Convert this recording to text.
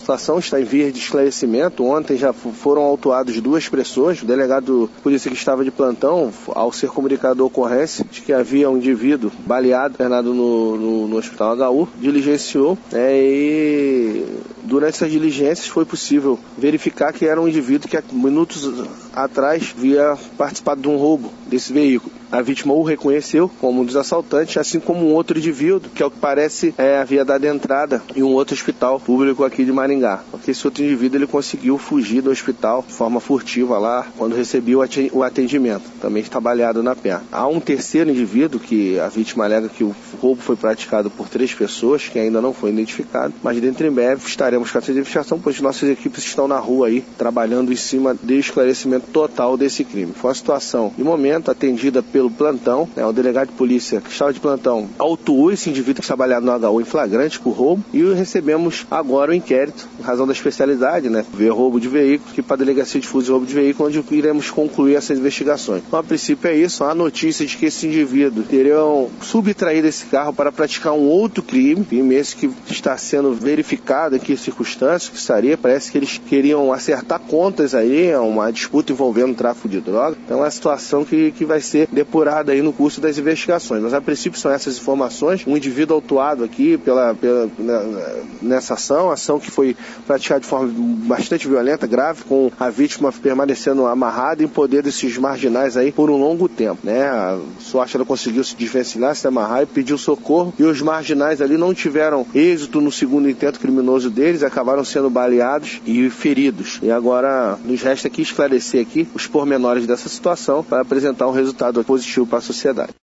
A situação está em vias de esclarecimento. Ontem já foram autuadas 2 pessoas. O delegado de polícia que estava de plantão, ao ser comunicado a ocorrência de que havia um indivíduo baleado, internado no Hospital HU, diligenciou, e durante essas diligências foi possível verificar que era um indivíduo que há minutos atrás havia participado de um roubo desse veículo. A vítima o reconheceu como um dos assaltantes, assim como um outro indivíduo, que ao que parece havia dado entrada em um outro hospital público aqui de Maringá. Porque esse outro indivíduo ele conseguiu fugir do hospital de forma furtiva lá, quando recebeu o atendimento. Também está baleado na perna. Há um terceiro indivíduo que a vítima alega que o roubo foi praticado por 3 pessoas, que ainda não foi identificado, mas dentro em breve estaremos com essa identificação, pois nossas equipes estão na rua aí, trabalhando em cima do esclarecimento total desse crime. Foi uma situação, de momento, atendida pelo plantão, o delegado de polícia que estava de plantão autuou esse indivíduo que está baleado no HU em flagrante por roubo e recebemos agora o inquérito, em razão da especialidade, ver roubo de veículo, que para a Delegacia de Fuzil e Roubo de Veículo, onde iremos concluir essas investigações. Então, a princípio é isso, há notícia de que esse indivíduo teriam subtraído esse carro para praticar um outro crime esse que está sendo verificado em que circunstâncias que estaria, parece que eles queriam acertar contas aí, uma disputa envolvendo tráfico de droga. Então, é uma situação que vai ser depurada aí no curso das investigações. Mas, a princípio, são essas informações. Um indivíduo autuado aqui nessa ação que foi praticada de forma bastante violenta, grave, com a vítima permanecendo amarrada em poder desses marginais aí por um longo tempo, A sorte, ela conseguiu se desvencilhar, se amarrar e pediu socorro, e os marginais ali não tiveram êxito no segundo intento criminoso deles, acabaram sendo baleados e feridos. E agora nos resta aqui esclarecer aqui os pormenores dessa situação para apresentar um resultado positivo para a sociedade.